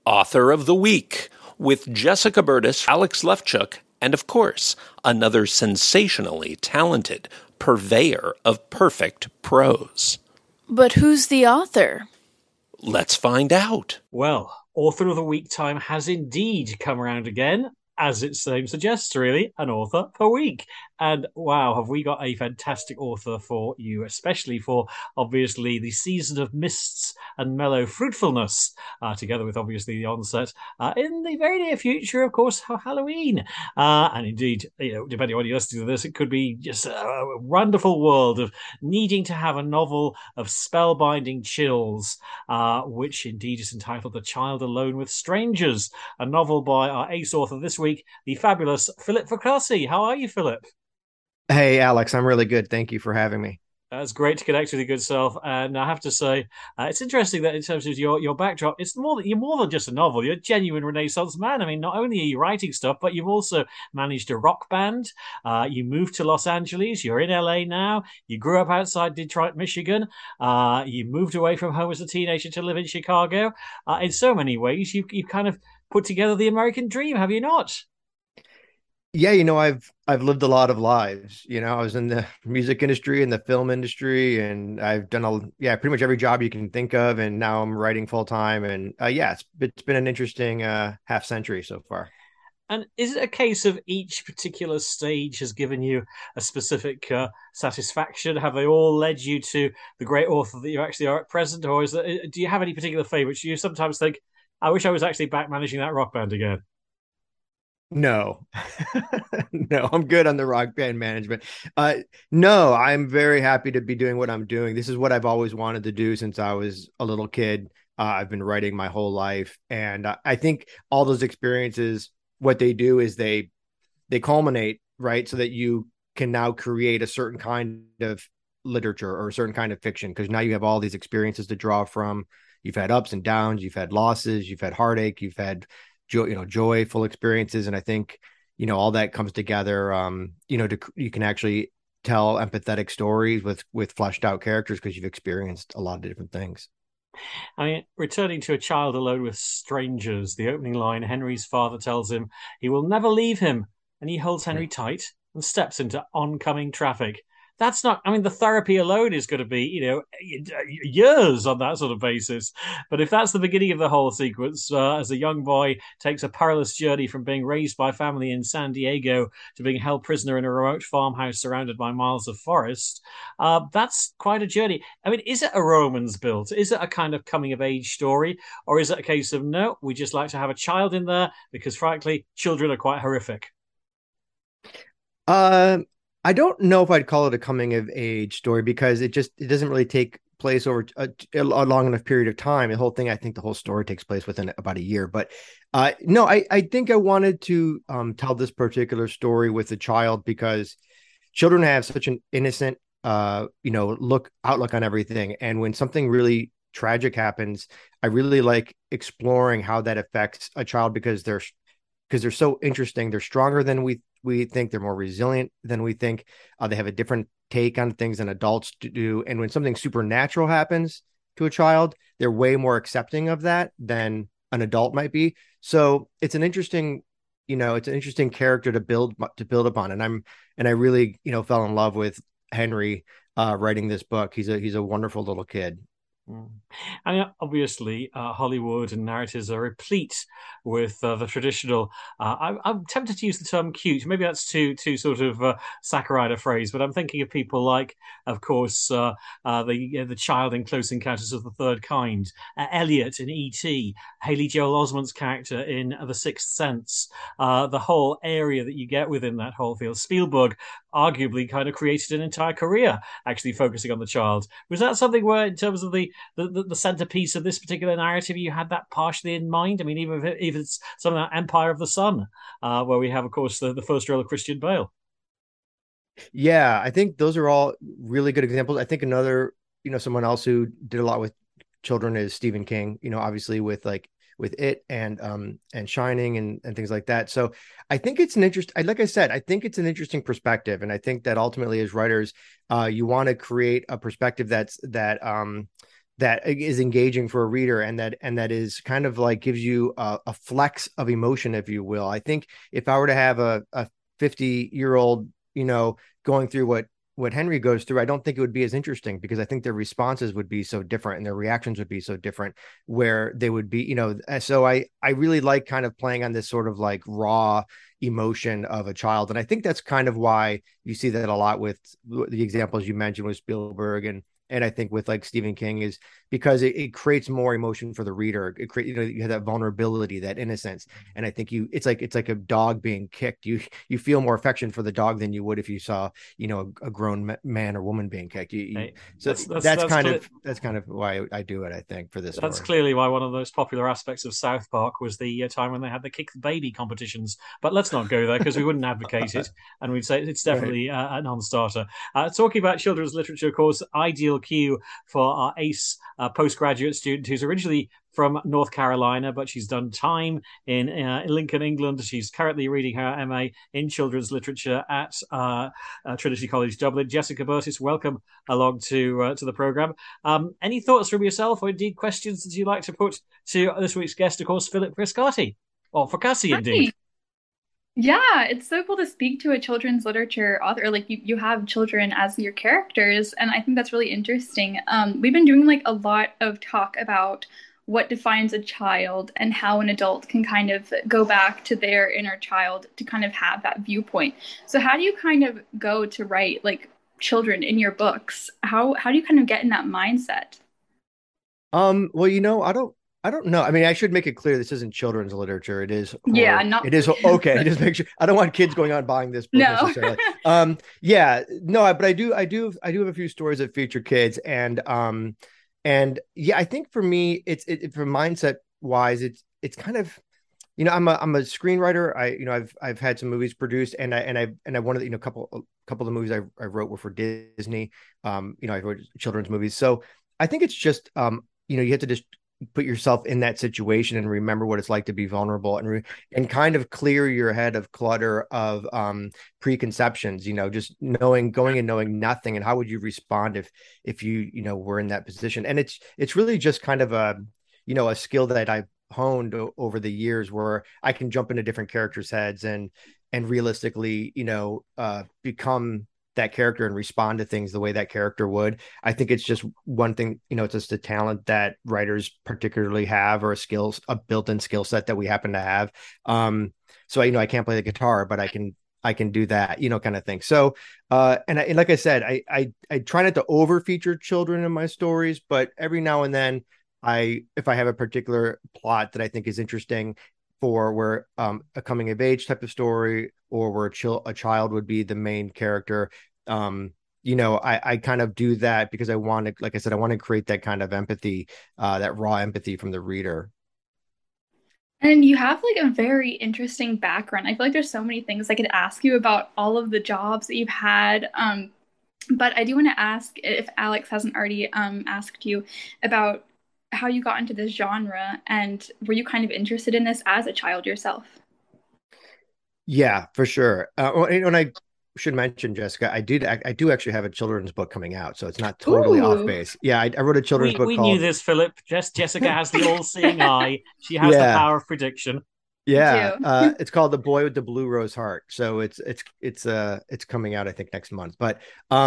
Author of the Week with Jessica Burtis, Alex Lefchuk, and of course, another sensationally talented purveyor of perfect prose. But who's the author? Let's find out. Well, Author of the Week time has indeed come around again. As its name suggests, really, an author per week. And wow, have we got a fantastic author for you, especially for, obviously, the season of mists and mellow fruitfulness, together with, obviously, the onset in the very near future, of course, Halloween. And indeed, depending on when you're listening to this, it could be just a wonderful world of needing to have a novel of spellbinding chills, which indeed is entitled The Child Alone with Strangers, a novel by our ace author this week, the fabulous Philip Fracassi. How are you, Philip? Hey, Alex, I'm really good. Thank you for having me. It's great to connect with your good self. And I have to say, it's interesting that in terms of your backdrop, you're more than just a novel. You're a genuine Renaissance man. I mean, not only are you writing stuff, but you've also managed a rock band. You moved to Los Angeles. You're in LA now. You grew up outside Detroit, Michigan. You moved away from home as a teenager to live in Chicago. In so many ways, you've kind of put together the American dream, have you not? Yeah, I've lived a lot of lives. I was in the music industry and the film industry, and I've done pretty much every job you can think of. And now I'm writing full time. And it's been an interesting half century so far. And is it a case of each particular stage has given you a specific satisfaction? Have they all led you to the great author that you actually are at present, or do you have any particular favorites? Do you sometimes think, I wish I was actually back managing that rock band again? No, no, I'm good on the rock band management. No, I'm very happy to be doing what I'm doing. This is what I've always wanted to do since I was a little kid. I've been writing my whole life. And I think all those experiences, what they do is they culminate, right? So that you can now create a certain kind of literature or a certain kind of fiction, because now you have all these experiences to draw from. You've had ups and downs, you've had losses, you've had heartache, you've had joyful experiences. And I think, all that comes together, you can actually tell empathetic stories with fleshed out characters because you've experienced a lot of different things. I mean, returning to A Child Alone with Strangers, the opening line, Henry's father tells him he will never leave him, and he holds Henry tight and steps into oncoming traffic. That's not, I mean, the therapy alone is going to be, years on that sort of basis. But if that's the beginning of the whole sequence, as a young boy takes a perilous journey from being raised by family in San Diego to being held prisoner in a remote farmhouse surrounded by miles of forest, that's quite a journey. I mean, is it a Romans built? Is it a kind of coming of age story? Or is it a case of, no, we just like to have a child in there because, frankly, children are quite horrific? I don't know if I'd call it a coming of age story because it doesn't really take place over a long enough period of time. I think the whole story takes place within about a year. But no, I think I wanted to tell this particular story with a child because children have such an innocent, outlook on everything. And when something really tragic happens, I really like exploring how that affects a child because they're so interesting. They're stronger than we think. They're more resilient than we think. They have a different take on things than adults do. And when something supernatural happens to a child, they're way more accepting of that than an adult might be. So it's an interesting character to build upon. And I really, fell in love with Henry writing this book. He's a wonderful little kid. I mean, obviously, Hollywood and narratives are replete with the traditional. I'm tempted to use the term "cute." Maybe that's too sort of saccharine a phrase, but I'm thinking of people like, of course, the child in Close Encounters of the Third Kind, Elliot in E.T., Haley Joel Osment's character in The Sixth Sense, the whole area that you get within that whole field. Spielberg arguably kind of created an entire career actually focusing on the child. Was that something where, in terms of the centerpiece of this particular narrative, you had that partially in mind? I mean, even if it's something like Empire of the Sun, where we have, of course, the first role of Christian Bale. Yeah, I think those are all really good examples. I think another, someone else who did a lot with children is Stephen King, obviously with It and Shining and things like that. So I think it's like I said, I think it's an interesting perspective. And I think that ultimately as writers, you want to create a perspective that that is engaging for a reader, and that is kind of like gives you a flex of emotion, if you will. I think if I were to have a 50-year-old, going through what Henry goes through, I don't think it would be as interesting, because I think their responses would be so different and their reactions would be so different, where they would be, so I really like kind of playing on this sort of like raw emotion of a child. And I think that's kind of why you see that a lot with the examples you mentioned with Spielberg, and I think with like Stephen King, is because it creates more emotion for the reader. It creates, you have that vulnerability, that innocence. And I think it's like a dog being kicked. You feel more affection for the dog than you would if you saw, a grown man or woman being kicked. So that's kind of why I do it, I think, for this That's story. clearly why one of the most popular aspects of South Park was the time when they had the kick the baby competitions. But let's not go there, because we wouldn't advocate it, and we'd say it's definitely a non-starter. Talking about children's literature, of course, ideal cue for our ace postgraduate student who's originally from North Carolina, but she's done time in Lincoln, England. She's currently reading her MA in children's literature at Trinity College Dublin. Jessica Burtis, welcome along to the program. Any thoughts from yourself, or indeed questions that you'd like to put to this week's guest, of course, Philip Frascati, or Fracassi, indeed? Yeah, it's so cool to speak to a children's literature author. Like you have children as your characters, and I think that's really interesting. We've been doing like a lot of talk about what defines a child and how an adult can kind of go back to their inner child to kind of have that viewpoint. So how do you kind of go to write like children in your books? How do you kind of get in that mindset? Well, I don't know. I mean, I should make it clear this isn't children's literature. It is Yeah, not it is okay. Just make sure I don't want kids going on buying this book No. necessarily. Yeah, no, but I do have a few stories that feature kids, and yeah, I think for me, it's from mindset wise, it's kind of, I'm a screenwriter. I've had some movies produced, and I wanted, a couple of the movies I wrote were for Disney. I wrote children's movies, so I think it's just you have to just put yourself in that situation and remember what it's like to be vulnerable, and kind of clear your head of clutter of preconceptions, just going and knowing nothing, and how would you respond if you were in that position. And it's really just kind of a skill that I've honed over the years, where I can jump into different characters' heads and realistically become that character and respond to things the way that character would. I think it's just one thing, it's just a talent that writers particularly have, or a built-in skill set that we happen to have. So I can't play the guitar, but I can do that, kind of thing. So, and like I said, I try not to over feature children in my stories, but every now and then if I have a particular plot that I think is interesting, for where a coming of age type of story, or where a child would be the main character, I kind of do that because I want to, like I said, I want to create that kind of empathy, that raw empathy from the reader. And you have like a very interesting background. I feel like there's so many things I could ask you about all of the jobs that you've had. But I do want to ask, if Alex hasn't already asked you, about how you got into this genre, and were you kind of interested in this as a child yourself? Yeah, for sure. And I should mention, Jessica, I do actually have a children's book coming out, so it's not totally off base. Yeah, I wrote a children's book. We called... knew this, Philip. Jessica has the all-seeing eye. She has the power of prediction. Yeah, it's called The Boy with the Blue Rose Heart. So it's coming out, I think, next month. But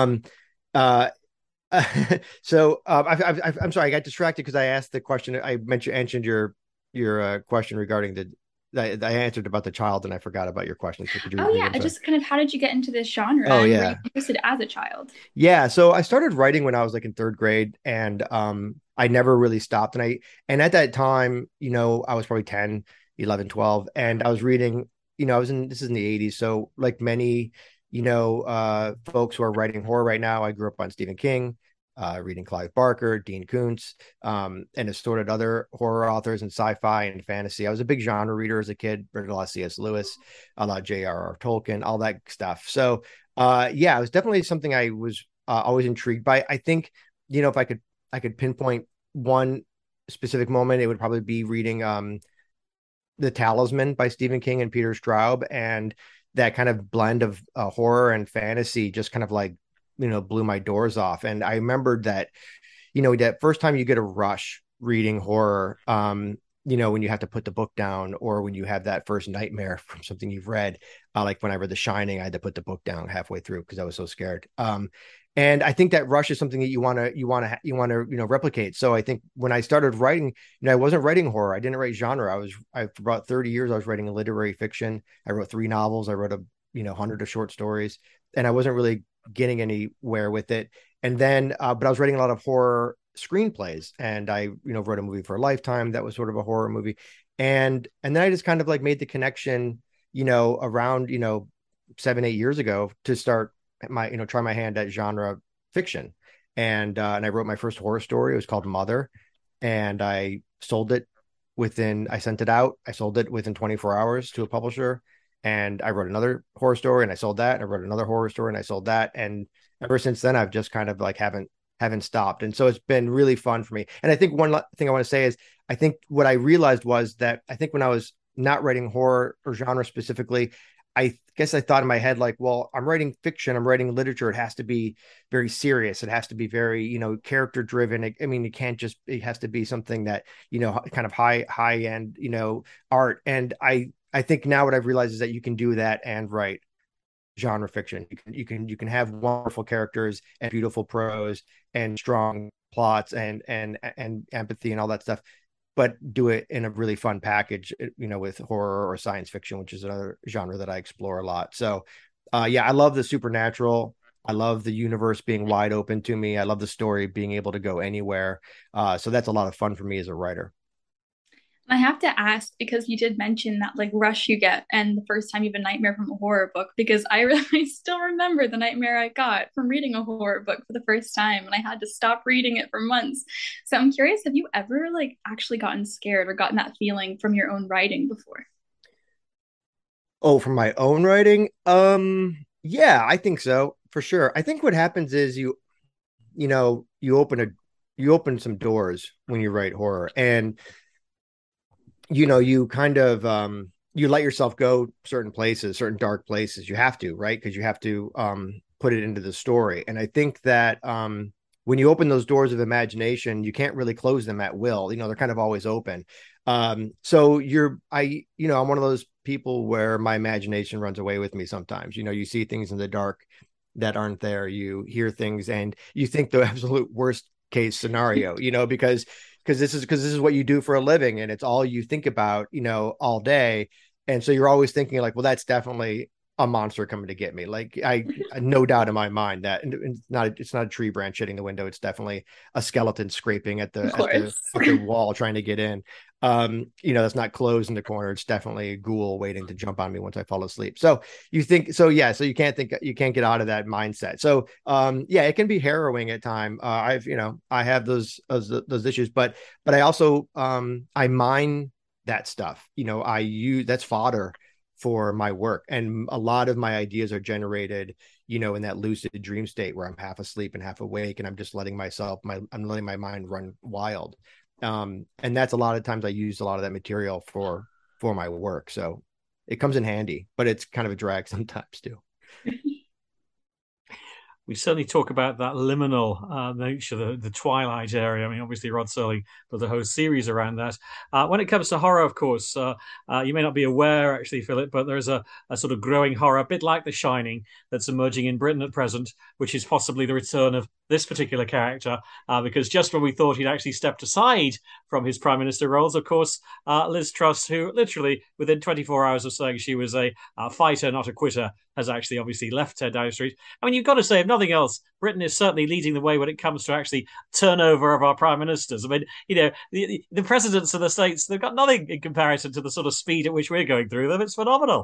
so I'm sorry, I got distracted because I asked the question. I answered your question regarding I answered about the child, and I forgot about your question. So could you repeat it? Just kind of, how did you get into this genre? Oh, and yeah. Were you interested as a child? Yeah, so I started writing when I was like in third grade, and I never really stopped. And at that time, I was probably 10, 11, 12, and I was reading. This is in the 80s, so like many folks who are writing horror right now, I grew up on Stephen King, reading Clive Barker, Dean Koontz, and assorted other horror authors and sci-fi and fantasy. I was a big genre reader as a kid, read a lot of C.S. Lewis, a lot of J.R.R. Tolkien, all that stuff. So, it was definitely something I was always intrigued by. I think, if I could pinpoint one specific moment, it would probably be reading The Talisman by Stephen King and Peter Straub, and that kind of blend of horror and fantasy just kind of like blew my doors off. And I remembered that that first time you get a rush reading horror, when you have to put the book down, or when you have that first nightmare from something you've read, like when I read The Shining, I had to put the book down halfway through because I was so scared. And I think that rush is something that you want to replicate. So I think when I started writing, I wasn't writing horror. I didn't write genre. For about 30 years I was writing literary fiction. I wrote 3 novels. I wrote 100 of short stories, and I wasn't really getting anywhere with it. And then, but I was writing a lot of horror screenplays, and I wrote a movie for Lifetime that was sort of a horror movie, and then I just kind of like made the connection, around 7-8 years ago to start try my hand at genre fiction. And I wrote my first horror story. It was called Mother, and I sold it I sent it out. I sold it within 24 hours to a publisher, and I wrote another horror story and I sold that. And I wrote another horror story and I sold that. And ever since then, I've just kind of like haven't stopped. And so it's been really fun for me. And I think one thing I want to say is, I think what I realized was that I think when I was not writing horror or genre specifically, I guess I thought in my head, like, well, I'm writing fiction, I'm writing literature. It has to be very serious. It has to be very, character driven. It has to be something that, kind of high end, art. And I think now what I've realized is that you can do that and write genre fiction. You can have wonderful characters and beautiful prose and strong plots and empathy and all that stuff, but do it in a really fun package, with horror or science fiction, which is another genre that I explore a lot. So, yeah, I love the supernatural. I love the universe being wide open to me. I love the story being able to go anywhere. So that's a lot of fun for me as a writer. I have to ask, because you did mention that like rush you get and the first time you have a nightmare from a horror book, because I really still remember the nightmare I got from reading a horror book for the first time, and I had to stop reading it for months. So I'm curious, have you ever like actually gotten scared or gotten that feeling from your own writing before? Oh, from my own writing? Yeah, I think so, for sure. I think what happens is you open some doors when you write horror, and you kind of you let yourself go certain places, certain dark places. You have to, right? Because you have to put it into the story. And I think that when you open those doors of imagination, you can't really close them at will. They're kind of always open. So I'm one of those people where my imagination runs away with me sometimes. You see things in the dark that aren't there. You hear things and you think the absolute worst case scenario, because this is what you do for a living, and it's all you think about, all day. And so you're always thinking like, well, that's definitely a monster coming to get me. Like, I no doubt in my mind that it's not a tree branch hitting the window. It's definitely a skeleton scraping at the wall trying to get in. That's not closed in the corner. It's definitely a ghoul waiting to jump on me once I fall asleep. So you think so, yeah. So you can't get out of that mindset. So yeah, it can be harrowing at time. I have those issues, but I also I mine that stuff. I use that's fodder for my work, and a lot of my ideas are generated in that lucid dream state where I'm half asleep and half awake, and I'm just letting I'm letting my mind run wild. And that's a lot of times I use a lot of that material for my work, so it comes in handy, but it's kind of a drag sometimes too. We certainly talk about that liminal nature, the twilight area. I mean, obviously, Rod Serling built a whole series around that. When it comes to horror, of course, you may not be aware, actually, Philip, but there's a sort of growing horror, a bit like The Shining, that's emerging in Britain at present, which is possibly the return of this particular character, because just when we thought he'd actually stepped aside from his prime minister roles, of course, Liz Truss, who literally within 24 hours of saying she was a fighter, not a quitter, has actually obviously left Ted Downing Street. I mean, you've got to say, if nothing else, Britain is certainly leading the way when it comes to actually turnover of our prime ministers. I mean, the presidents of the states, they've got nothing in comparison to the sort of speed at which we're going through them. It's phenomenal.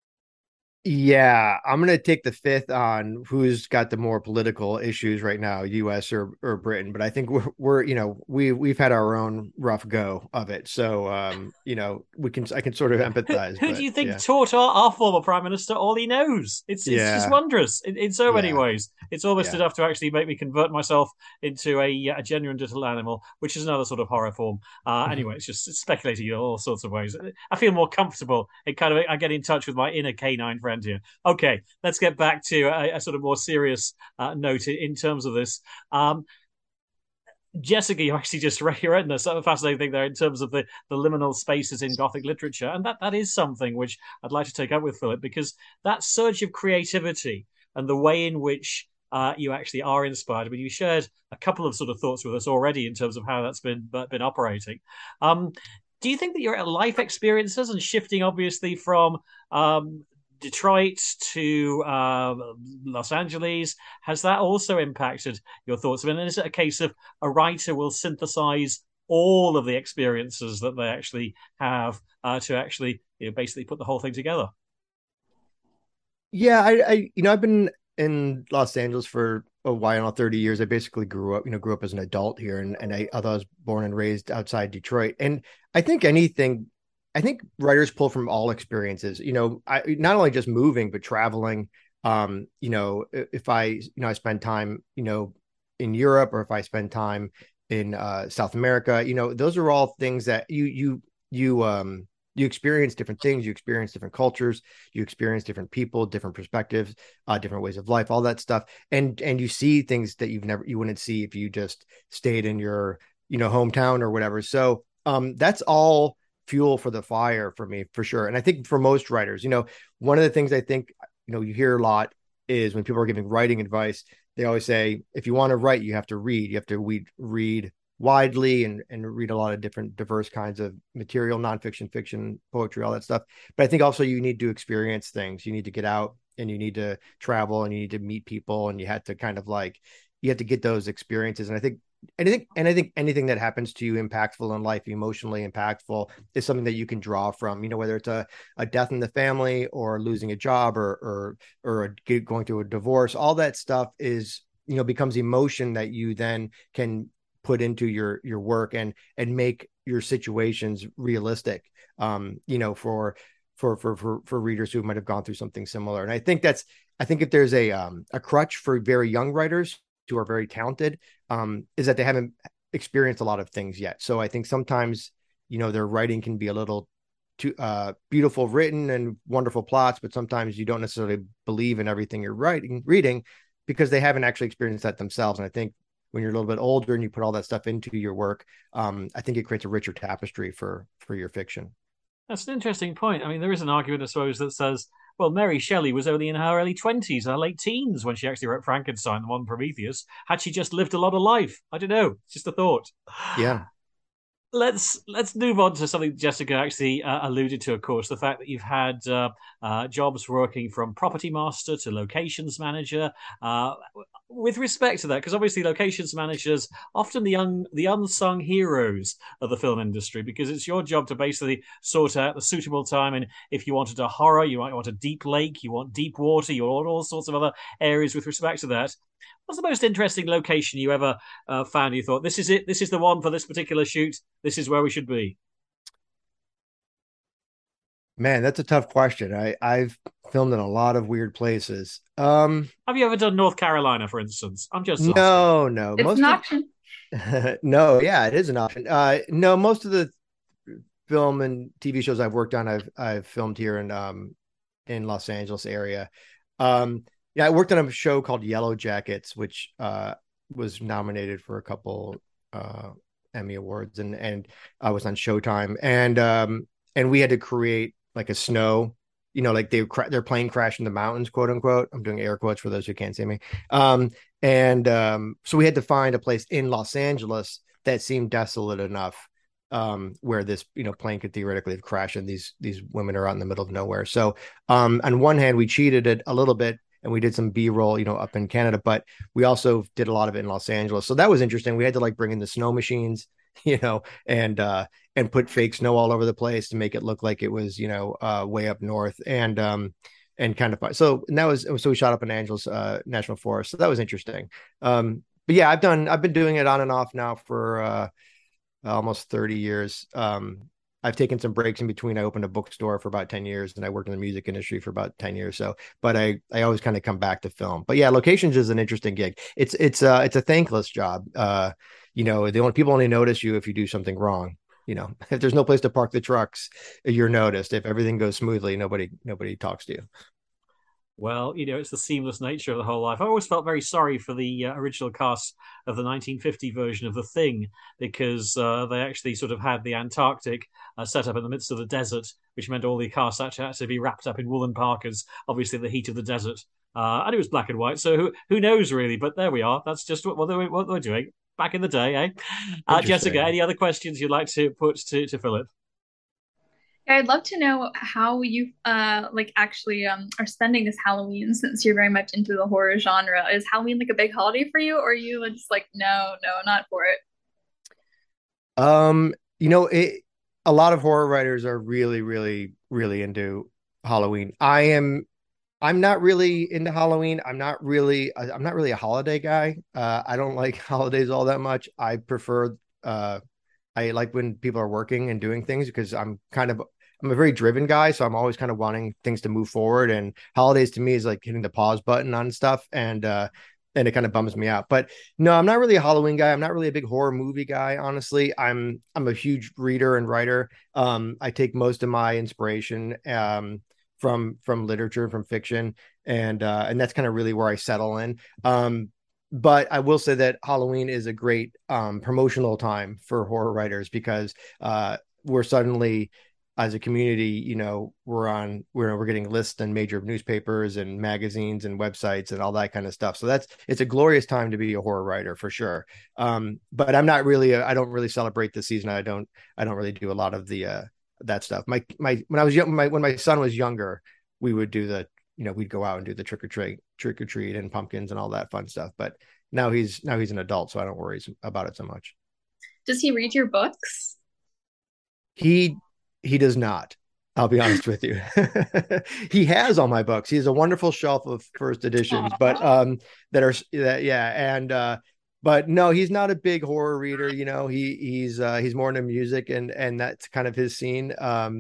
Yeah, I'm gonna take the fifth on who's got the more political issues right now, U.S. or Britain. But I think we've had our own rough go of it, so I can sort of empathize. Who do you think taught our former prime minister all he knows? It's just wondrous in so many ways. It's almost enough to actually make me convert myself into a genuine little animal, which is another sort of horror form. Anyway, it's speculating in all sorts of ways. I feel more comfortable. I get in touch with my inner canine friend here. Okay, let's get back to a sort of more serious note in terms of this. Jessica, you actually just read a sort of fascinating thing there in terms of the liminal spaces in Gothic literature. And that is something which I'd like to take up with Philip, because that surge of creativity and the way in which you actually are inspired. I mean, you shared a couple of sort of thoughts with us already in terms of how that's been operating. Do you think that your life experiences and shifting, obviously, from Detroit to Los Angeles, has that also impacted your thoughts? I mean, is it a case of a writer will synthesize all of the experiences that they actually have to actually, basically put the whole thing together? Yeah, I've been in Los Angeles for a while now, 30 years. I basically grew up as an adult here, and although I was born and raised outside Detroit. And I think I think writers pull from all experiences, I not only just moving, but traveling. If I spend time, in Europe, or if I spend time in South America, those are all things that you experience different things, you experience different cultures, you experience different people, different perspectives, different ways of life, all that stuff. And you see things that you wouldn't see if you just stayed in your, hometown or whatever. So that's all fuel for the fire for me, for sure. And I think for most writers, one of the things I think, you hear a lot is when people are giving writing advice, they always say, if you want to write, you have to read. You have to read widely and read a lot of different diverse kinds of material, nonfiction, fiction, poetry, all that stuff. But I think also you need to experience things. You need to get out and you need to travel and you need to meet people, and you have to you have to get those experiences. And I think anything that happens to you impactful in life, emotionally impactful, is something that you can draw from, whether it's a death in the family or losing a job or going through a divorce. All that stuff is, becomes emotion that you then can put into your work and make your situations realistic, for readers who might have gone through something similar. And I think if there's a crutch for very young writers who are very talented, is that they haven't experienced a lot of things yet. So I think sometimes, their writing can be a little too beautiful written and wonderful plots, but sometimes you don't necessarily believe in everything you're reading because they haven't actually experienced that themselves. And I think when you're a little bit older and you put all that stuff into your work, I think it creates a richer tapestry for your fiction. That's an interesting point. I mean, there is an argument, I suppose, that says, well, Mary Shelley was only in her early 20s, her late teens, when she actually wrote Frankenstein, the modern Prometheus. Had she just lived a lot of life? I don't know. It's just a thought. Yeah. Let's move on to something Jessica actually alluded to, of course, the fact that you've had jobs working from property master to locations manager. With respect to that, because obviously locations managers often the unsung heroes of the film industry, because it's your job to basically sort out the suitable time. And if you wanted a horror, you might want a deep lake, you want deep water, you want all sorts of other areas with respect to that. What's the most interesting location you ever found? You thought, this is it. This is the one for this particular shoot. This is where we should be. Man, that's a tough question. I've filmed in a lot of weird places. Have you ever done North Carolina, for instance? I'm just no. It's an option. No, yeah, it is an option. No, most of the film and TV shows I've worked on, I've filmed here in Los Angeles area. Yeah, I worked on a show called Yellow Jackets, which was nominated for a couple Emmy Awards, and I was on Showtime, and we had to create like a snow, like their plane crashed in the mountains, quote unquote. I'm doing air quotes for those who can't see me. So we had to find a place in Los Angeles that seemed desolate enough, where this plane could theoretically have crashed, and these women are out in the middle of nowhere. So on one hand, we cheated it a little bit, and we did some B-roll, up in Canada, but we also did a lot of it in Los Angeles. So that was interesting. We had to bring in the snow machines, and put fake snow all over the place to make it look like it was, way up north, and kind of fun. So we shot up in Angeles National Forest. So that was interesting. But yeah, I've been doing it on and off now for almost 30 years. I've taken some breaks in between. I opened a bookstore for about 10 years, and I worked in the music industry for about 10 years. So, but I always kind of come back to film. But yeah, locations is an interesting gig. It's a thankless job. People only notice you if you do something wrong. If there's no place to park the trucks, you're noticed. If everything goes smoothly, nobody talks to you. Well, it's the seamless nature of the whole life. I always felt very sorry for the original cast of the 1950 version of The Thing because they actually sort of had the Antarctic set up in the midst of the desert, which meant all the cast actually had to be wrapped up in woolen parkas, obviously the heat of the desert. And it was black and white, so who knows really? But there we are. That's just what they're doing back in the day, eh? Jessica, Interesting. any other questions you'd like to put to Philip? Yeah, I'd love to know how you like actually are spending this Halloween since you're very much into the horror genre. Is Halloween like a big holiday for you, or are you just like, no, no, not for it? Um, you know, it a lot of horror writers are really, really, really into Halloween. I'm not really into Halloween. I'm not really a holiday guy. I don't like holidays all that much. I like when people are working and doing things because I'm a very driven guy, so I'm always kind of wanting things to move forward. And holidays to me is like hitting the pause button on stuff, and it kind of bums me out. But no, I'm not really a Halloween guy. I'm not really a big horror movie guy, honestly. I'm a huge reader and writer. I take most of my inspiration from literature, from fiction, and that's kind of really where I settle in. But I will say that Halloween is a great promotional time for horror writers because we're suddenly, as a community, we're getting lists in major newspapers and magazines and websites and all that kind of stuff. So it's a glorious time to be a horror writer for sure. But I don't really celebrate the season. I don't really do a lot of the that stuff. My when I was young, when my son was younger, we would do we'd go out and do the trick or treat and pumpkins and all that fun stuff. But now he's an adult, so I don't worry about it so much. Does he read your books? He he does not. I'll be honest with you. He has all my books. He has a wonderful shelf of first editions, but Aw. yeah, and but no, he's not a big horror reader. He's more into music, and that's kind of his scene.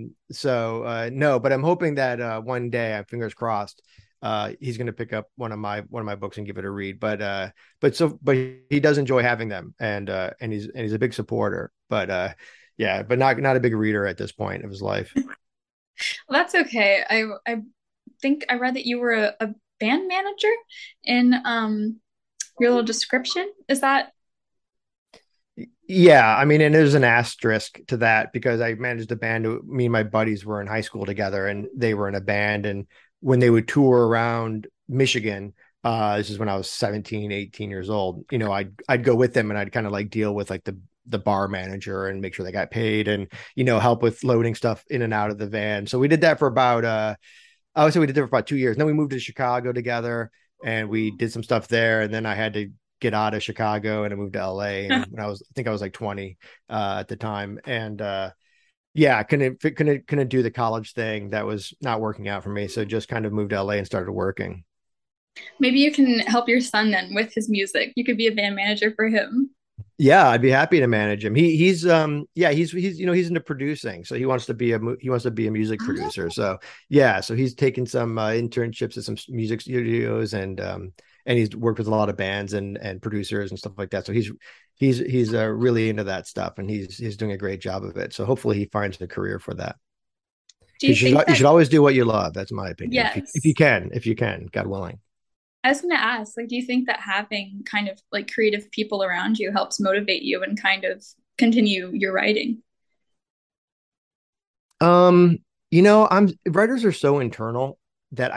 So no, but I'm hoping that one day, fingers crossed, he's going to pick up one of my books and give it a read. But he does enjoy having them, and he's a big supporter. But yeah, but not a big reader at this point of his life. Well, that's okay. I think I read that you were a band manager in your little description. Is that Yeah, I mean, and there's an asterisk to that because I managed a band. Me and my buddies were in high school together, and they were in a band. And when they would tour around Michigan, this is when I was 17, 18 years old. I'd go with them, and I'd kind of like deal with like the bar manager and make sure they got paid, and help with loading stuff in and out of the van. So we did that for about I would say we did that for about 2 years. And then we moved to Chicago together, and we did some stuff there. And then I had to get out of Chicago, and I moved to LA. And I think I was like 20 at the time, and yeah, couldn't do the college thing. That was not working out for me. So just kind of moved to LA and started working. maybe you can help your son then with his music? You could be a band manager for him. Yeah, I'd be happy to manage him. He's into producing, so he wants to be a music producer. So yeah, so he's taken some internships at some music studios, and he's worked with a lot of bands and producers and stuff like that. So he's really into that stuff, and he's doing a great job of it. So hopefully he finds a career for that. Do you think You that, should always do what you love. That's my opinion. yes. If you can, God willing. I was going to ask, like, do you think that having kind of like creative people around you helps motivate you and kind of continue your writing? Um, I'm writers are so internal that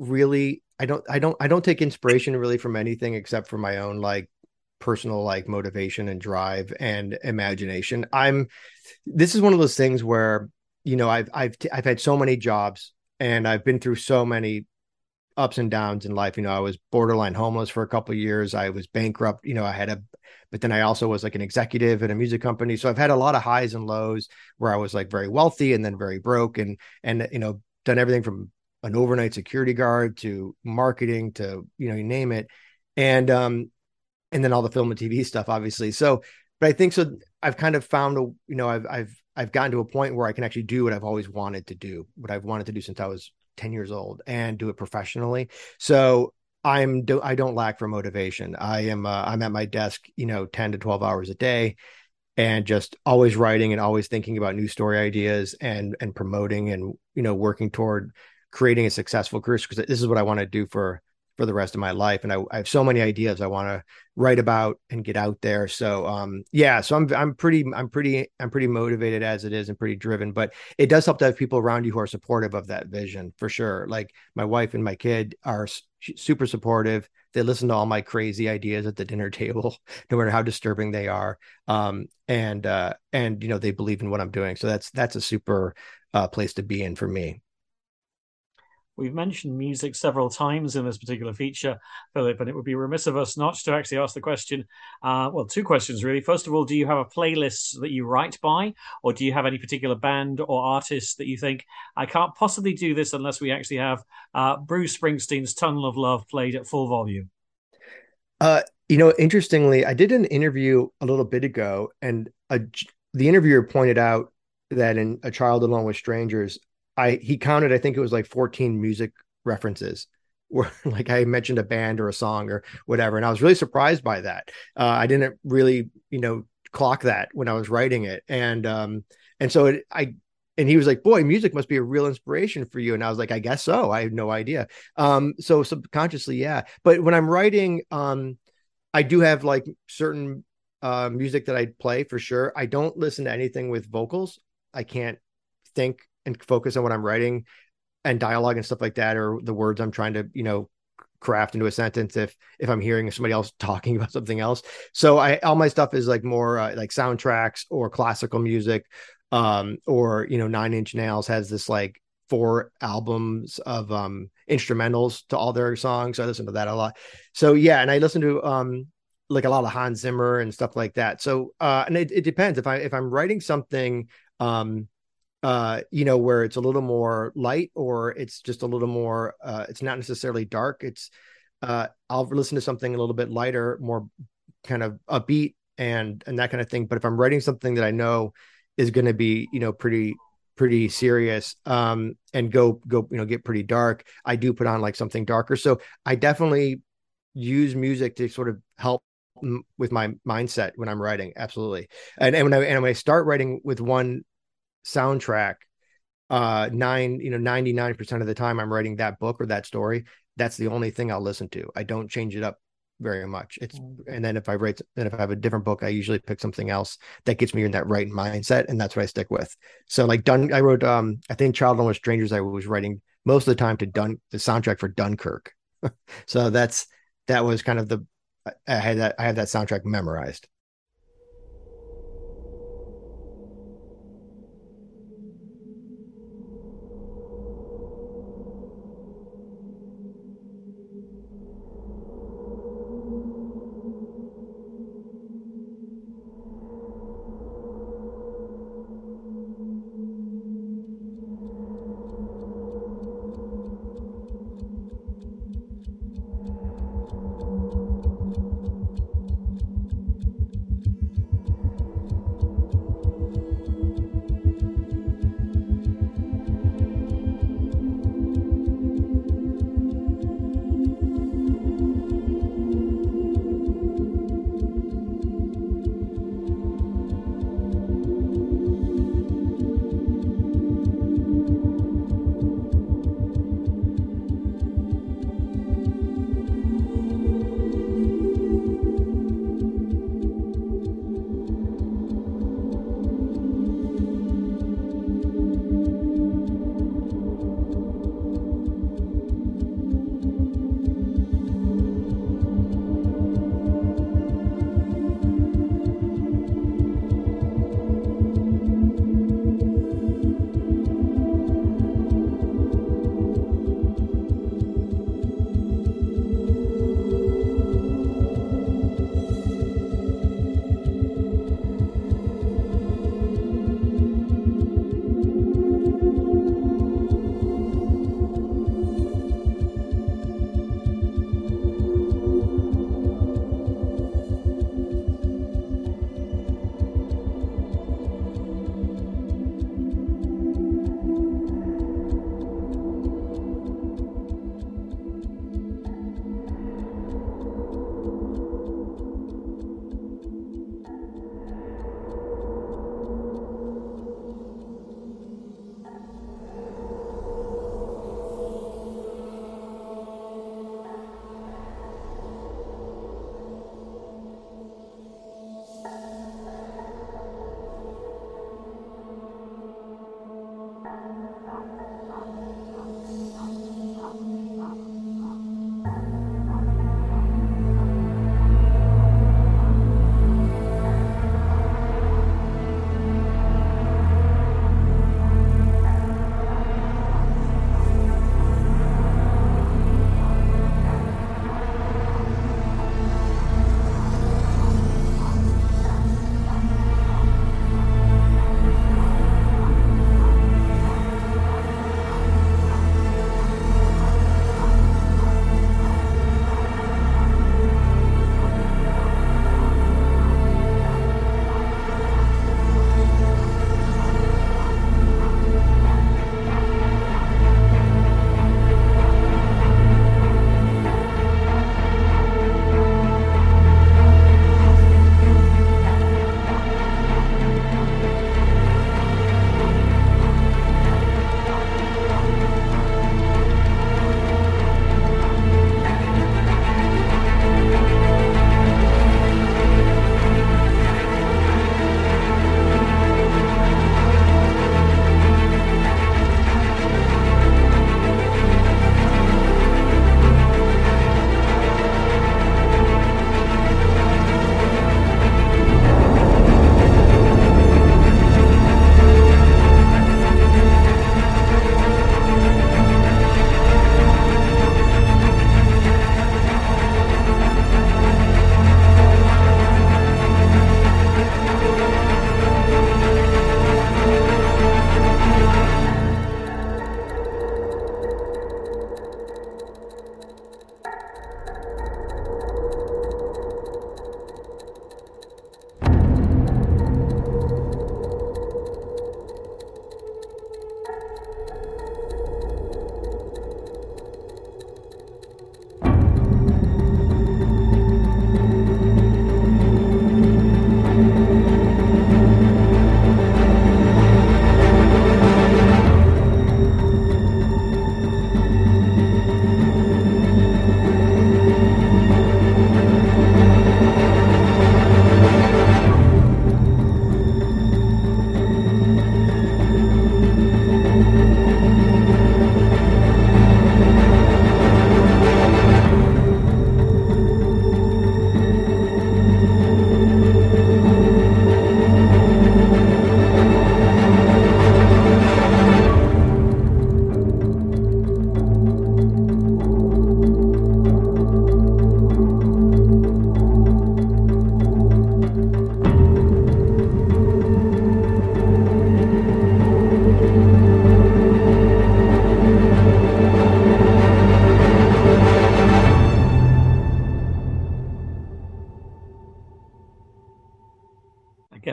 I don't take inspiration really from anything except for my own like personal like motivation and drive and imagination. This is one of those things where, I've had so many jobs, and I've been through so many ups and downs in life. I was borderline homeless for a couple of years. I was bankrupt. But then I also was like an executive at a music company. So I've had a lot of highs and lows where I was like very wealthy and then very broke, and done everything from an overnight security guard to marketing to, you name it. And then all the film and TV stuff, obviously. So, but I think so. I've kind of found I've gotten to a point where I can actually do what I've always wanted to do, what I've wanted to do since I was 10 years old, and do it professionally. So I don't lack for motivation. I'm at my desk, 10 to 12 hours a day, and just always writing and always thinking about new story ideas and promoting and, working toward creating a successful career, because this is what I want to do for the rest of my life. And I have so many ideas I want to write about and get out there. So yeah, so I'm pretty motivated as it is, and pretty driven, but it does help to have people around you who are supportive of that vision, for sure. Like my wife and my kid are super supportive. They listen to all my crazy ideas at the dinner table, no matter how disturbing they are. And they believe in what I'm doing. So that's a super place to be in for me. We've mentioned music several times in this particular feature, Philip, and it would be remiss of us not to actually ask the question. Well, two questions, really. First of all, do you have a playlist that you write by, or do you have any particular band or artist that you think, I can't possibly do this unless we actually have Bruce Springsteen's Tunnel of Love played at full volume? Interestingly, I did an interview a little bit ago, and the interviewer pointed out that in A Child Alone with Strangers, he counted, I think it was like 14 music references, where like I mentioned a band or a song or whatever. And I was really surprised by that. I didn't really, clock that when I was writing it. And so he was like, boy, music must be a real inspiration for you. And I was like, I guess so. I have no idea. So subconsciously, yeah. But when I'm writing, I do have like certain music that I play for sure. I don't listen to anything with vocals. I can't think and focus on what I'm writing and dialogue and stuff like that, or the words I'm trying to, craft into a sentence if I'm hearing somebody else talking about something else. So all my stuff is like more like soundtracks or classical music, or, Nine Inch Nails has this like 4 albums of instrumentals to all their songs. So I listen to that a lot. So yeah, and I listen to like a lot of Hans Zimmer and stuff like that. So and it depends if I'm writing something where it's a little more light, or it's just a little more it's not necessarily dark. It's I'll listen to something a little bit lighter, more kind of upbeat and that kind of thing. But if I'm writing something that I know is going to be, pretty serious, and go, get pretty dark, I do put on like something darker. So I definitely use music to sort of help with my mindset when I'm writing. Absolutely. And when I start writing with one soundtrack, 99% of the time I'm writing that book or that story, that's the only thing I'll listen to. I don't change it up very much. And then if I have a different book, I usually pick something else that gets me in that right mindset, and that's what I stick with. So like I wrote I think Child Alone with Strangers, I was writing most of the time to the soundtrack for Dunkirk. So that was kind of I had that soundtrack memorized.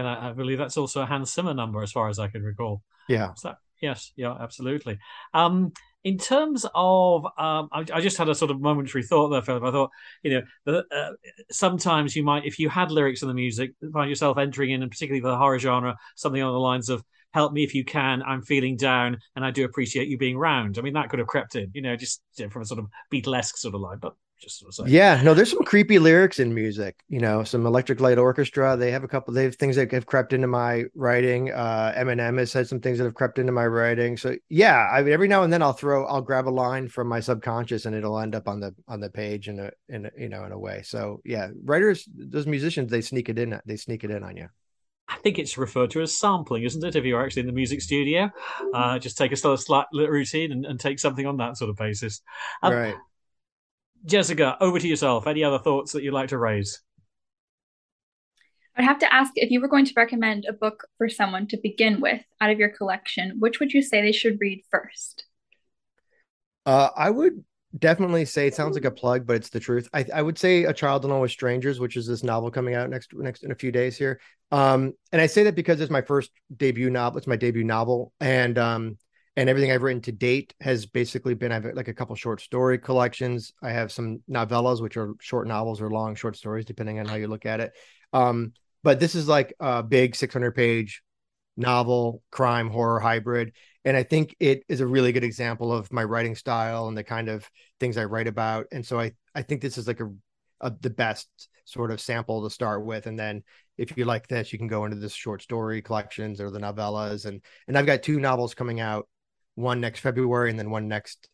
and I believe that's also a Hans Zimmer number, as far as I can recall. Yeah. So, yes, yeah, absolutely. In terms of, I just had a sort of momentary thought there, Philip. I thought, sometimes you might, if you had lyrics in the music, find yourself entering in, and particularly for the horror genre, something along the lines of, "Help me if you can, I'm feeling down, and I do appreciate you being round." I mean, that could have crept in, just from a sort of Beatlesque sort of line, but just sort of saying. Yeah, no, there's some creepy lyrics in music, some Electric Light Orchestra. They have things that have crept into my writing. Eminem has said some things that have crept into my writing. So yeah, I mean, every now and then I'll grab a line from my subconscious and it'll end up on the page in a way. So yeah, writers, those musicians, they sneak it in on you. I think it's referred to as sampling, isn't it? If you're actually in the music studio, just take a slight routine and take something on that sort of basis. Right. Jessica, over to yourself. Any other thoughts that you'd like to raise? I'd have to ask, if you were going to recommend a book for someone to begin with out of your collection, which would you say they should read first? I would definitely say, it sounds like a plug, but it's the truth. I would say A Child Alone with Strangers, which is this novel coming out next in a few days here. And I say that because it's my first debut novel. It's my debut novel, and everything I've written to date has basically been, I've like a couple short story collections. I have some novellas, which are short novels or long short stories, depending on how you look at it. But this is like a big 600-page novel, crime, horror hybrid. And I think it is a really good example of my writing style and the kind of things I write about. And so I think this is like the best sort of sample to start with. And then if you like this, you can go into the short story collections or the novellas. And I've got 2 novels coming out, one next February and then one next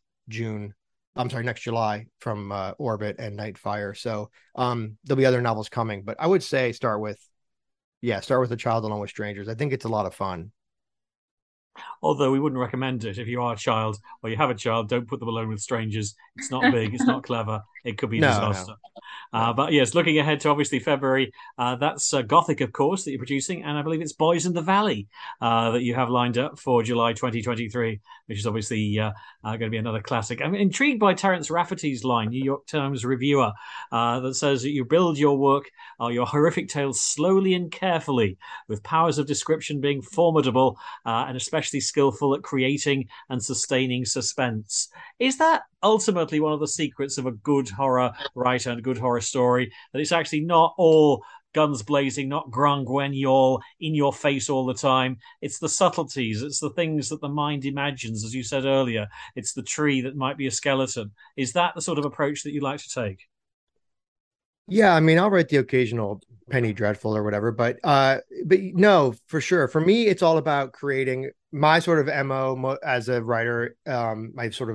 July, from Orbit and Nightfire. So there'll be other novels coming, but I would say start with A Child Alone with Strangers. I think it's a lot of fun. Although we wouldn't recommend it if you are a child or you have a child. Don't put them alone with strangers. It's not big. It's not clever. It could be a disaster. No. But yes, looking ahead to obviously February, that's Gothic, of course, that you're producing. And I believe it's Boys in the Valley that you have lined up for July 2023, which is obviously going to be another classic. I'm intrigued by Terence Rafferty's line, New York Times reviewer, that says that you build your work, your horrific tales slowly and carefully, with powers of description being formidable and especially skillful at creating and sustaining suspense. Is that ultimately one of the secrets of a good horror writer and a good horror story, that it's actually not all guns blazing, not grand guignol in your face all the time? It's the subtleties, it's the things that the mind imagines, as you said earlier. It's the tree that might be a skeleton. Is that the sort of approach that you like to take? Yeah, I mean, I'll write the occasional Penny Dreadful or whatever, but no, for sure. For me, it's all about creating my sort of MO as a writer. My sort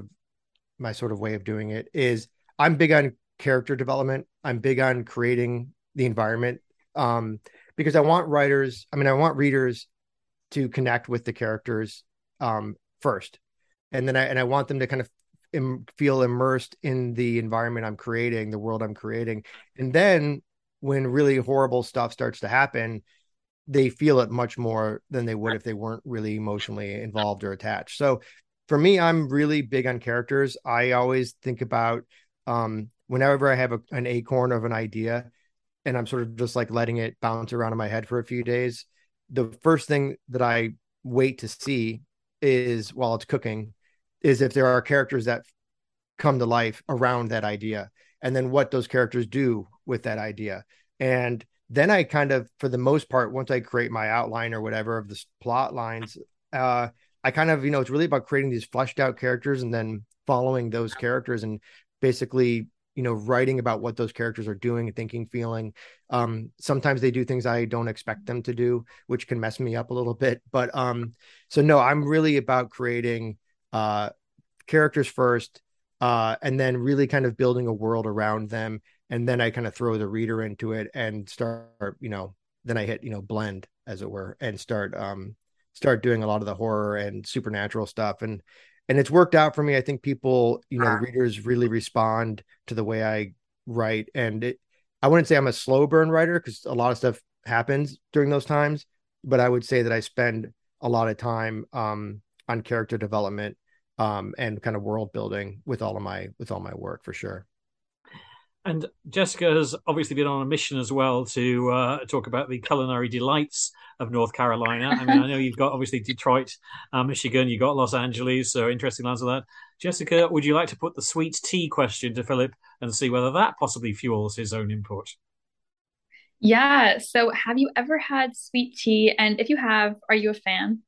of way of doing it is, I'm big on character development. I'm big on creating the environment, because I want readers to connect with the characters first, and then I want them to kind of feel immersed in the environment I'm creating, the world I'm creating. And then when really horrible stuff starts to happen, they feel it much more than they would if they weren't really emotionally involved or attached. So for me, I'm really big on characters. I always think about whenever I have an acorn of an idea and I'm sort of just like letting it bounce around in my head for a few days, the first thing that I wait to see is, while it's cooking, is if there are characters that come to life around that idea, and then what those characters do with that idea. And then I kind of, for the most part, once I create my outline or whatever of the plot lines, I kind of, it's really about creating these fleshed out characters and then following those characters and basically, writing about what those characters are doing, thinking, feeling. Sometimes they do things I don't expect them to do, which can mess me up a little bit. But so no, I'm really about creating characters first, and then really kind of building a world around them. And then I kind of throw the reader into it and start, then I hit, blend, as it were, and start doing a lot of the horror and supernatural stuff. And it's worked out for me. I think people, readers really respond to the way I write. And I wouldn't say I'm a slow burn writer, because a lot of stuff happens during those times, but I would say that I spend a lot of time on character development and kind of world building with all my work, for sure. And Jessica has obviously been on a mission as well to talk about the culinary delights of North Carolina. I mean, I know you've got obviously Detroit, Michigan, you've got Los Angeles, so interesting lands of that. Jessica, would you like to put the sweet tea question to Philip and see whether that possibly fuels his own input? Yeah. So, have you ever had sweet tea? And if you have, are you a fan?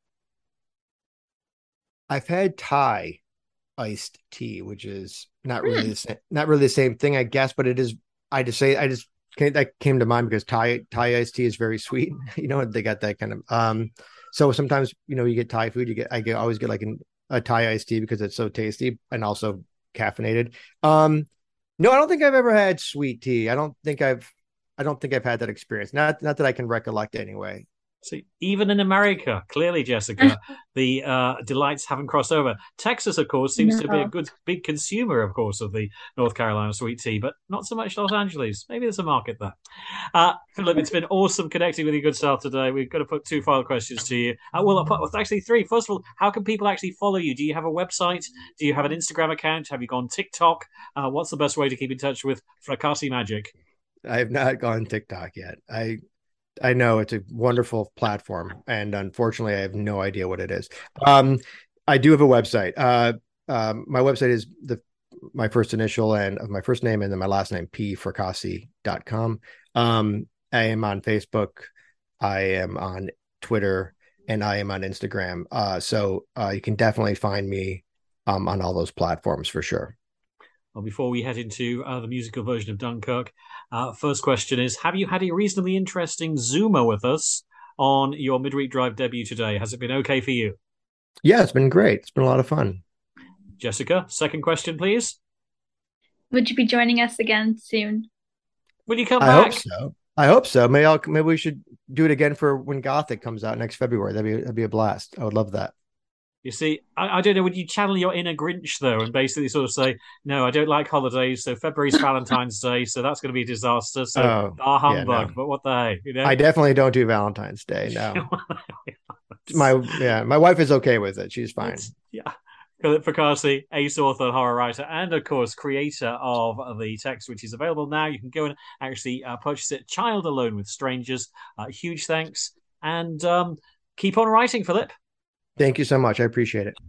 I've had Thai iced tea, which is Hmm. not really the same thing, I guess, but it is. I just that came to mind because Thai iced tea is very sweet. They got that kind of So sometimes you get Thai food, always get like a Thai iced tea because it's so tasty and also caffeinated. No, I don't think I've ever had sweet tea. I don't think I've had that experience. Not that I can recollect anyway. See, even in America, clearly, Jessica, the delights haven't crossed over. Texas, of course, seems to be a No. good big consumer, of course, of the North Carolina sweet tea, but not so much Los Angeles. Maybe there's a market there. Philip, it's been awesome connecting with you, good self, today. We've got to put two final questions to you. Well, I'll put actually three. First of all, how can people actually follow you? Do you have a website? Do you have an Instagram account? Have you gone TikTok? What's the best way to keep in touch with Fracassi Magic? I have not gone TikTok yet. I know it's a wonderful platform, and unfortunately, I have no idea what it is. I do have a website. My website is my first initial and of my first name and then my last name, pfracassi.com. I am on Facebook, I am on Twitter, and I am on Instagram. So you can definitely find me on all those platforms for sure. Well, before we head into the musical version of Dunkirk, first question is: have you had a reasonably interesting Zoomer with us on your midweek drive debut today? Has it been okay for you? Yeah, it's been great. It's been a lot of fun. Jessica, second question, please. Would you be joining us again soon? Will you come I hope back? so. I hope so. Maybe we should do it again for when Gothic comes out next February. That'd be a blast. I would love that. You see, I don't know. Would you channel your inner Grinch though, and basically sort of say, "No, I don't like holidays. So February's Valentine's Day, so that's going to be a disaster. So Oh, ah yeah, no. humbug." But what the hey, you know? I definitely don't do Valentine's Day. No. My wife is okay with it. She's fine. Yeah. Philip Picarsi, ace author, horror writer, and of course, creator of the text, which is available now. You can go and actually purchase it. Child Alone with Strangers. Huge thanks. And keep on writing, Philip. Thank you so much. I appreciate it.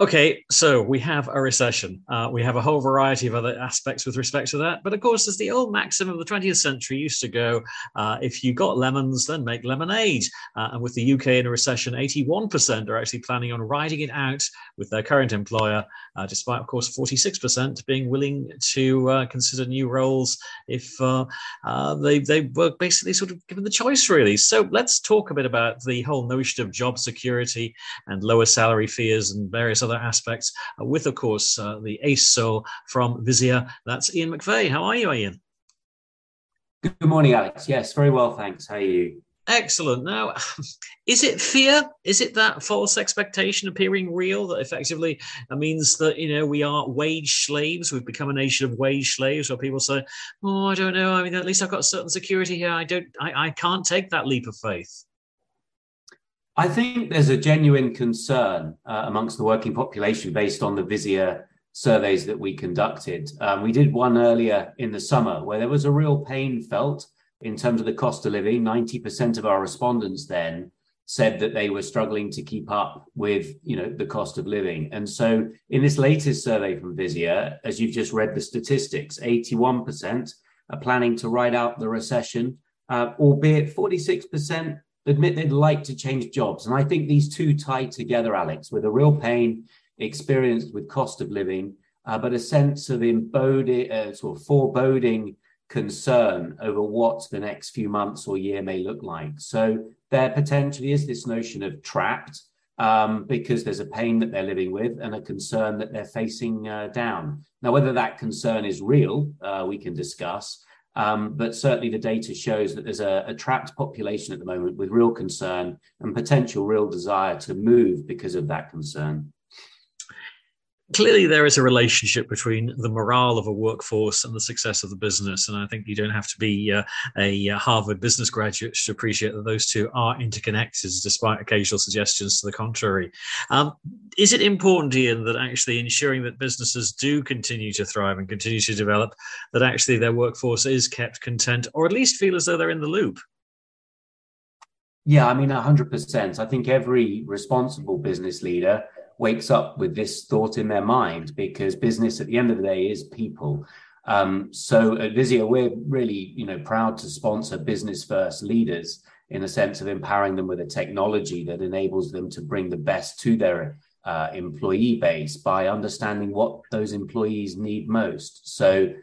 Okay, so we have a recession. We have a whole variety of other aspects with respect to that. But of course, as the old maxim of the 20th century used to go, if you got lemons, then make lemonade. And with the UK in a recession, 81% are actually planning on riding it out with their current employer, despite, of course, 46% being willing to consider new roles if they were basically sort of given the choice, really. So let's talk a bit about the whole notion of job security and lower salary fears and various other aspects with, of course, the ace soul from Visier. That's Ian McVeigh. How are you, Ian? Good morning, Alex. Yes, very well, thanks. How are you? Excellent. Now, is it fear? Is it that false expectation appearing real that effectively means that, we are wage slaves? We've become a nation of wage slaves where people say, oh, I don't know. I mean, at least I've got certain security here. I can't take that leap of faith. I think there's a genuine concern amongst the working population based on the Visier surveys that we conducted. We did one earlier in the summer where there was a real pain felt in terms of the cost of living. 90% of our respondents then said that they were struggling to keep up with, the cost of living. And so in this latest survey from Visier, as you've just read the statistics, 81% are planning to ride out the recession, albeit 46% admit they'd like to change jobs. And I think these two tie together, Alex, with a real pain experienced with cost of living, but a sense of sort of foreboding concern over what the next few months or year may look like. So there potentially is this notion of trapped because there's a pain that they're living with and a concern that they're facing down. Now, whether that concern is real, we can discuss. But certainly the data shows that there's a trapped population at the moment with real concern and potential real desire to move because of that concern. Clearly, there is a relationship between the morale of a workforce and the success of the business. And I think you don't have to be a Harvard business graduate to appreciate that those two are interconnected, despite occasional suggestions to the contrary. Is it important, Ian, that actually ensuring that businesses do continue to thrive and continue to develop, that actually their workforce is kept content, or at least feel as though they're in the loop? Yeah, I mean, 100%. I think every responsible business leader wakes up with this thought in their mind, because business at the end of the day is people. So at Visier, we're really, proud to sponsor business first leaders in a sense of empowering them with a technology that enables them to bring the best to their employee base by understanding what those employees need most. So,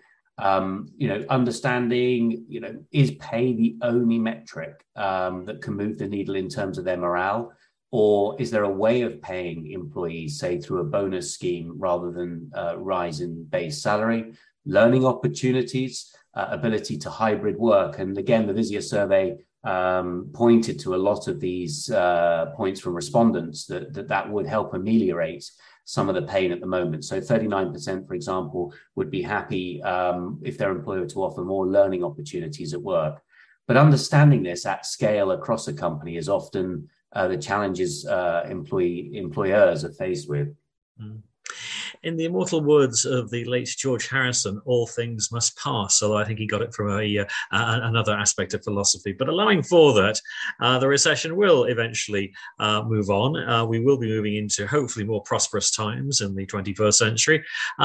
understanding, is pay the only metric that can move the needle in terms of their morale? Or is there a way of paying employees, say, through a bonus scheme rather than rise in base salary, learning opportunities, ability to hybrid work? And again, the Visier survey pointed to a lot of these points from respondents that would help ameliorate some of the pain at the moment. So 39%, for example, would be happy if their employer to offer more learning opportunities at work. But understanding this at scale across a company is often the challenges employers are faced with. In the immortal words of the late George Harrison, all things must pass, although I think he got it from another aspect of philosophy. But allowing for that, the recession will eventually move on. We will be moving into hopefully more prosperous times in the 21st century.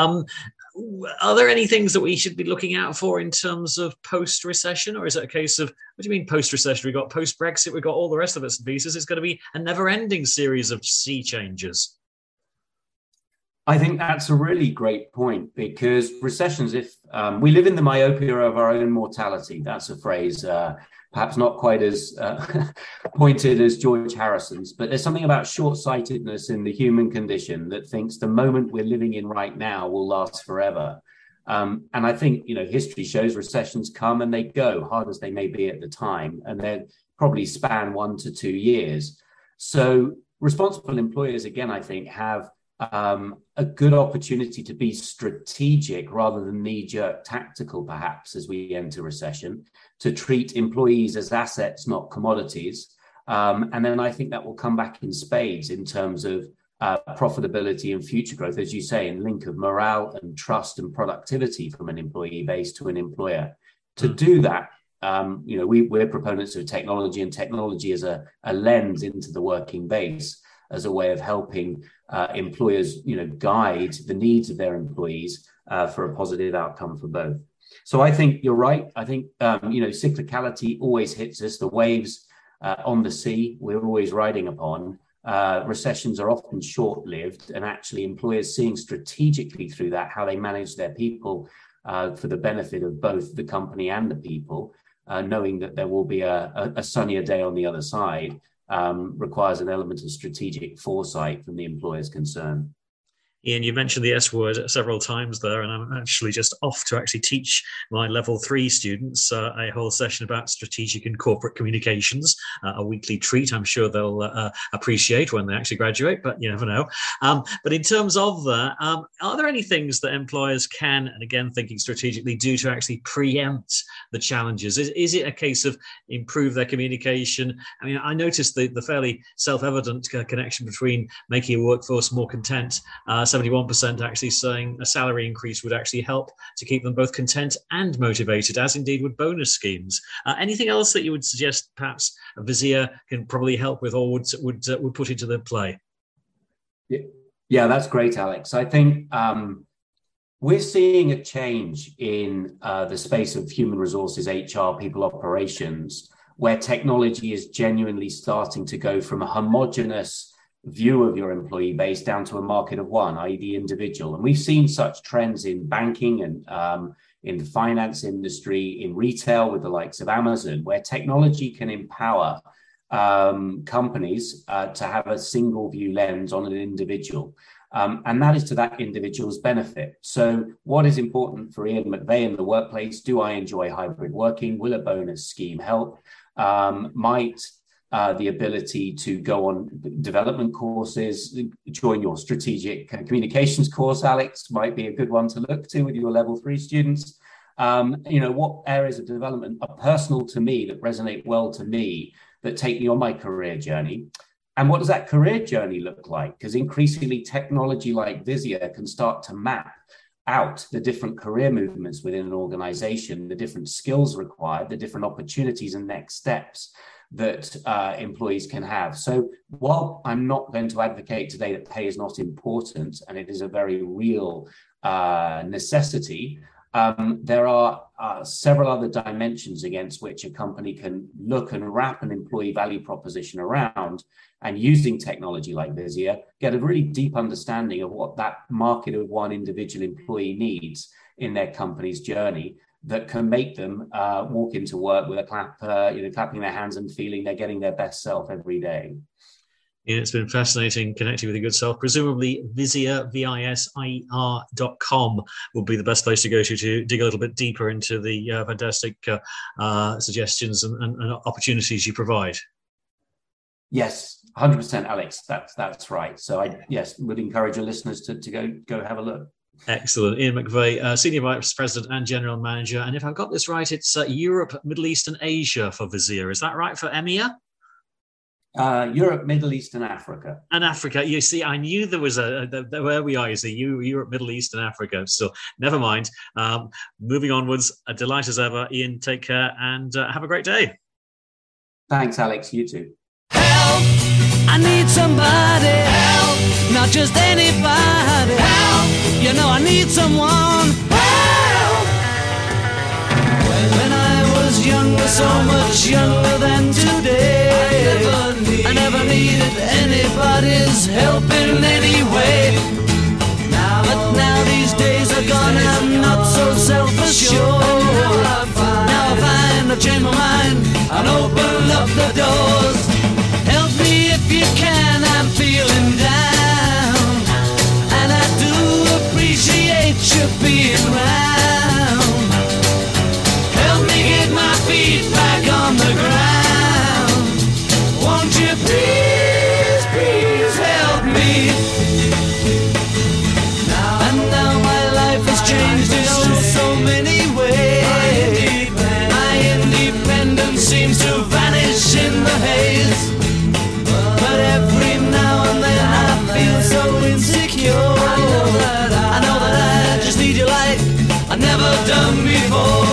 Are there any things that we should be looking out for in terms of post-recession? Or is it a case of, what do you mean post-recession? We've got post-Brexit, we've got all the rest of its and pieces. It's going to be a never-ending series of sea changes. I think that's a really great point, because recessions, if we live in the myopia of our own mortality, that's a phrase perhaps not quite as pointed as George Harrison's, but there's something about short-sightedness in the human condition that thinks the moment we're living in right now will last forever. And I think, history shows recessions come and they go, hard as they may be at the time, and they probably span 1 to 2 years. So responsible employers, again, I think, have a good opportunity to be strategic rather than knee-jerk tactical, perhaps, as we enter recession, to treat employees as assets, not commodities. And then I think that will come back in spades in terms of profitability and future growth, as you say, in link of morale and trust and productivity from an employee base to an employer. To do that, we're proponents of technology, and technology as a lens into the working base. as a way of helping employers, guide the needs of their employees for a positive outcome for both. So I think you're right. I think, cyclicality always hits us. The waves on the sea, we're always riding upon. Recessions are often short-lived, and actually employers seeing strategically through that how they manage their people for the benefit of both the company and the people, knowing that there will be a sunnier day on the other side, requires an element of strategic foresight from the employers concerned. Ian, you mentioned the S word several times there, and I'm actually just off to actually teach my level 3 students a whole session about strategic and corporate communications, a weekly treat I'm sure they'll appreciate when they actually graduate, but you never know. But in terms of that, are there any things that employers can, and again, thinking strategically, do to actually preempt the challenges? Is it a case of improve their communication? I mean, I noticed the fairly self-evident connection between making a workforce more content, 71% actually saying a salary increase would actually help to keep them both content and motivated, as indeed would bonus schemes. Anything else that you would suggest perhaps Visier can probably help with, or would put into the play? Yeah, that's great, Alex. I think we're seeing a change in the space of human resources, HR, people operations, where technology is genuinely starting to go from a homogenous view of your employee base down to a market of one, i.e. the individual. And we've seen such trends in banking and in the finance industry, in retail with the likes of Amazon, where technology can empower companies to have a single view lens on an individual. And that is to that individual's benefit. So what is important for Ian McVeigh in the workplace? Do I enjoy hybrid working? Will a bonus scheme help? Might the ability to go on development courses, join your strategic communications course, Alex, might be a good one to look to with your level 3 students. What areas of development are personal to me, that resonate well to me, that take me on my career journey? And what does that career journey look like? Because increasingly technology like Visier can start to map out the different career movements within an organization, the different skills required, the different opportunities and next steps that employees can have. So while I'm not going to advocate today that pay is not important, and it is a very real necessity, there are several other dimensions against which a company can look and wrap an employee value proposition around, and using technology like Visier, get a really deep understanding of what that market of one individual employee needs in their company's journey, that can make them walk into work with a clap, clapping their hands and feeling they're getting their best self every day. Yeah, it's been fascinating connecting with your good self. Presumably Visier, VISIR.com will be the best place to go to dig a little bit deeper into the fantastic suggestions and opportunities you provide. Yes, 100%, Alex. That's right. So I would encourage your listeners to go have a look. Excellent. Ian McVeigh, Senior Vice President and General Manager. And if I've got this right, it's Europe, Middle East and Asia for Visier. Is that right for EMEA? Europe, Middle East and Africa. And Africa. You see, I knew there was where we are, you see, Europe, Middle East and Africa. So never mind. Moving onwards, a delight as ever. Ian, take care and have a great day. Thanks, Alex. You too. Help! I need somebody. Help! Not just anybody. Help! I need someone. Help! When I was younger, so much younger than today, I never needed anybody's help in any way. But now these days are gone, I'm not so self-assured. Now I find I've changed my mind and open up the doors. Help me if you can, I'm feeling down, and I do appreciate you being round. Help me get my feet back on the ground. Won't you please, please help me? And now my life has changed in so many ways. My independence seems to vanish in the haze. But every now and then I feel so insecure. I know that I just need you like I've never done before.